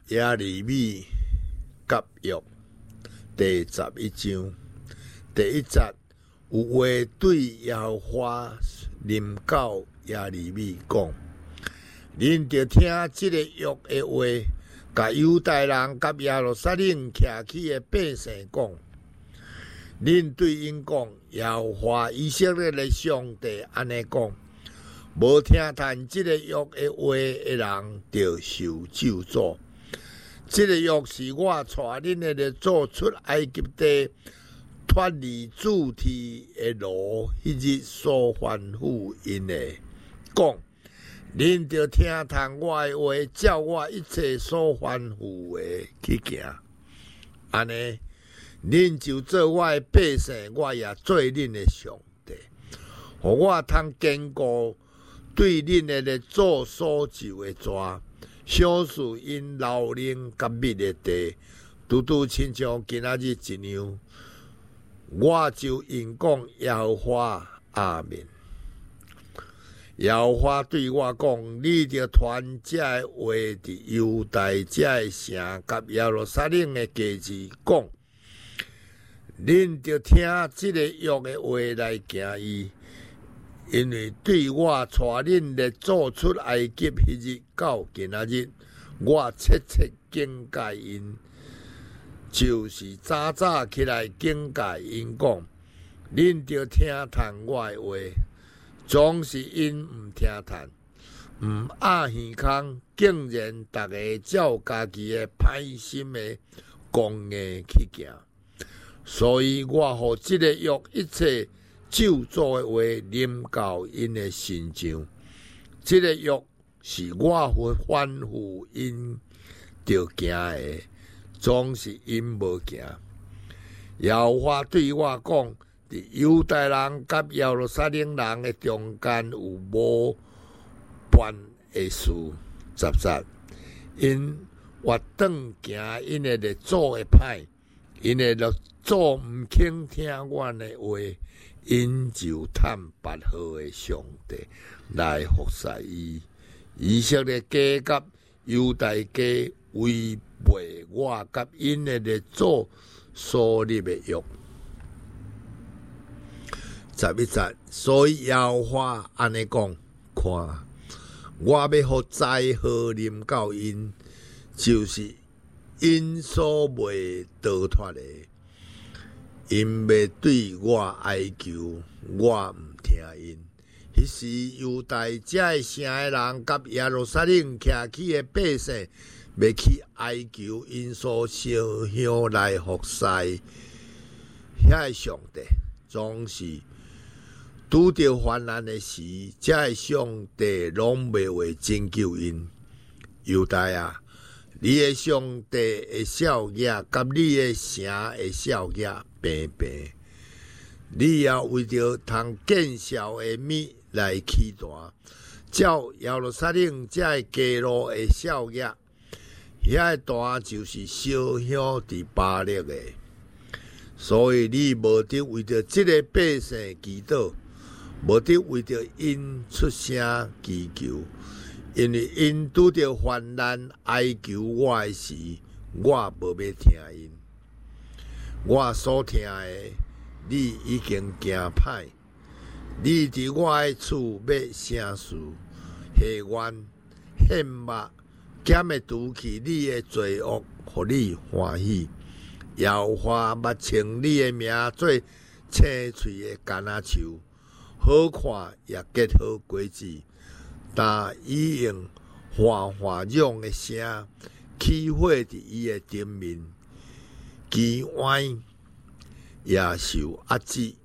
耶利米甲约第11章第1节，有话对耶和华临到耶利米讲：恁着听这个约的话，甲犹大人甲耶路撒冷徛起的百姓讲。恁对因讲，耶和华以色列的上帝安尼讲：无听谈这个约的话的人，着受咒诅。这个约是我带恁的列祖出埃及地，脱离主题的路，迄日所吩咐因的，讲：恁着听谈我的话，照我一切所吩咐的去行。安尼，恁就做我的百姓，我也做恁的上帝，互我通坚固对恁的列祖所受的蛇，小事因老人甲密的地，拄亲像今仔日一样。我就因讲耶和华阿们。耶和华对我讲：你着传这的话伫犹大这的城甲耶路撒冷的家子讲，恁着听这个约的话来行伊，因为对我带恁列祖出埃及迄日到今仔日，我切切警戒因，就是早早起来警戒因讲，恁着听谈我的话，总是因毋听谈，毋压耳孔，竟然逐个照家己的歹心的公硬去行。所以我互这个约一切咒诅的话临到因的身上。这个约是我吩咐因着行的，总是因无行。耶和华对我讲：伫犹大人甲耶路撒冷人的中间有无办的事杂杂，因活转行因的列祖的歹，因的列祖毋肯听我的话，因就探别号的上帝来服侍伊。以色列家甲犹大家违背我甲因的列祖所立的约。11节，所以耶和华安尼讲：看，我要予灾祸临到因，就是因所未逃脱的。因要对我哀求，我毋听因。迄时犹大这的城的人甲耶路撒冷徛起的百姓，要去哀求因所烧香来服侍遐的上帝，总是拄着患难的时，这的上帝拢袂话拯救因。犹大啊，你的上帝的少爷甲你的城的少爷平平，你也为着通见效的米来起大，照耶路撒冷这的街路的少爷，遐的大就是烧香伫巴力的，所以你无得为着这个百姓祈祷，无得为着因出声祈求，因为因拄着患难哀求我的时，我无要听因。我所听的，你已经惊歹。你伫我的厝要啥事？下冤、献目、减会除去你的罪恶，互你欢喜。耶和华捌称你的名做青翠的橄榄树，好看也结好果子。但伊用哗哗嚷的声起火伫伊的顶面，其歪也受压制。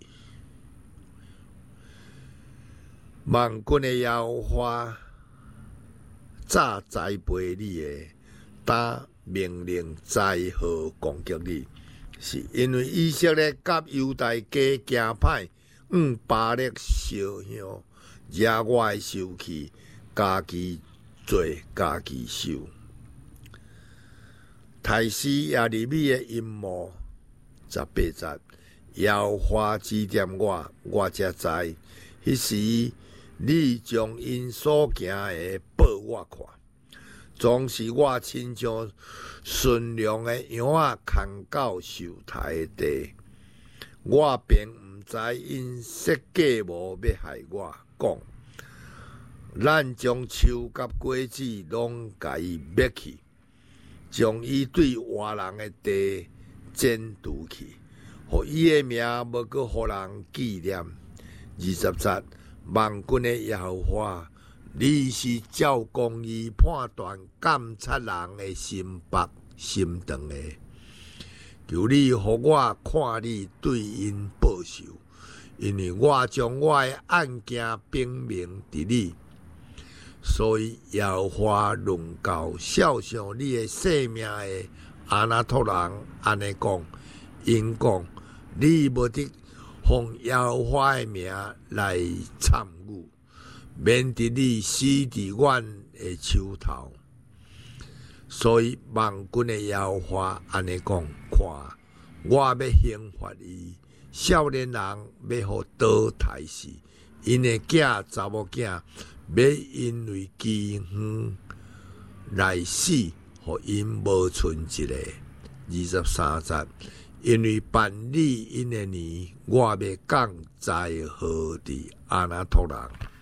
万军的耶和华早栽培你的，打命令灾祸攻击你，是因为以色列甲犹大家行歹，巴力烧香，惹我的生气，家己做家己受。太师耶利米的阴谋18节，耶和华指点我，我才知，迄时你将因所行的报我看， 总是我亲像顺良的羊仔牵到受刣的地，我便毋知因设计无要害我。讲，咱将树甲果子拢甲伊灭去，将伊对活人的地剪除去，互伊的名无搁互人纪念。20节，万军的耶和华，你是照公义判断监察人的心白心肠的，求你互我看你对因报仇，因为我将我的案件禀明伫你。所以耶和华论到孝上你的性命的阿拿托人安尼讲，因讲你无得奉耶和华的名来参与，免得你死伫阮的手头。所以万军的耶和华安尼讲，看，我要刑罚伊，少年人要互刀刣死，因的囝查某囝要因为饥荒来死，互因无剩一个。23节，因为办理因的年，我要降灾祸伫阿拿托人。